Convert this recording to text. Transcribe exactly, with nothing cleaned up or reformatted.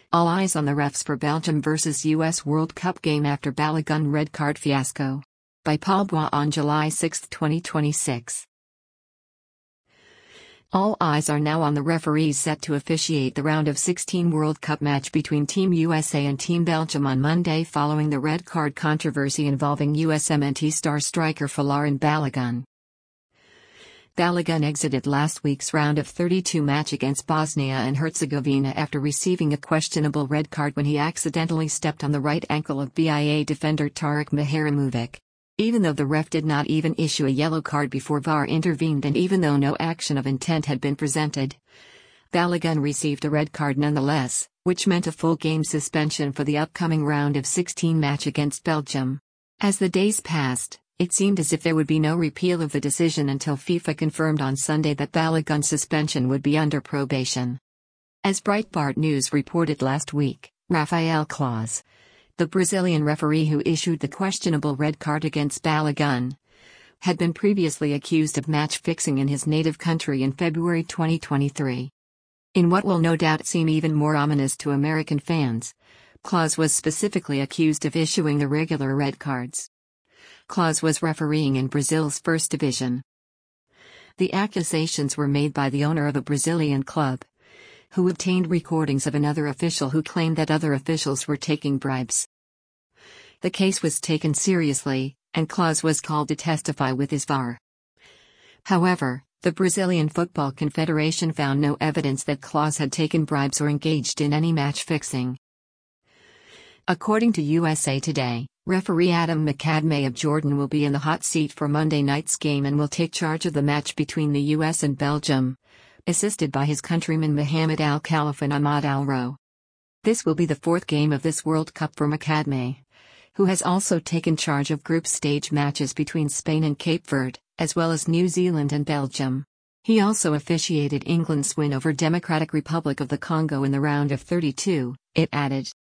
All eyes on the refs for Belgium versus U S World Cup game after Balogun red card fiasco. By Paul Bois on July sixth, twenty twenty-six. All eyes are now on the referees set to officiate the round of sixteen World Cup match between Team U S A and Team Belgium on Monday following the red card controversy involving U S M N T star striker Folarin Balogun. Balogun exited last week's round of thirty-two match against Bosnia and Herzegovina after receiving a questionable red card when he accidentally stepped on the right ankle of B I A defender Tarik Mihailovic. Even though the ref did not even issue a yellow card before V A R intervened and even though no action of intent had been presented, Balogun received a red card nonetheless, which meant a full game suspension for the upcoming round of sixteen match against Belgium. As the days passed, it seemed as if there would be no repeal of the decision until FIFA confirmed on Sunday that Balogun's suspension would be under probation. As Breitbart News reported last week, Rafael Claus, the Brazilian referee who issued the questionable red card against Balogun, had been previously accused of match fixing in his native country in February twenty twenty-three. In what will no doubt seem even more ominous to American fans, Claus was specifically accused of issuing the regular red cards. Claus was refereeing in Brazil's first division. The accusations were made by the owner of a Brazilian club, who obtained recordings of another official who claimed that other officials were taking bribes. The case was taken seriously, and Claus was called to testify with his V A R. However, the Brazilian Football Confederation found no evidence that Claus had taken bribes or engaged in any match fixing. According to U S A Today, referee Adam McAdamy of Jordan will be in the hot seat for Monday night's game and will take charge of the match between the U S and Belgium, assisted by his countrymen Mohamed Al Khalif and Ahmad Al Rowe. This will be the fourth game of this World Cup for McAdamy, who has also taken charge of group stage matches between Spain and Cape Verde, as well as New Zealand and Belgium. He also officiated England's win over Democratic Republic of the Congo in the round of thirty-two, it added.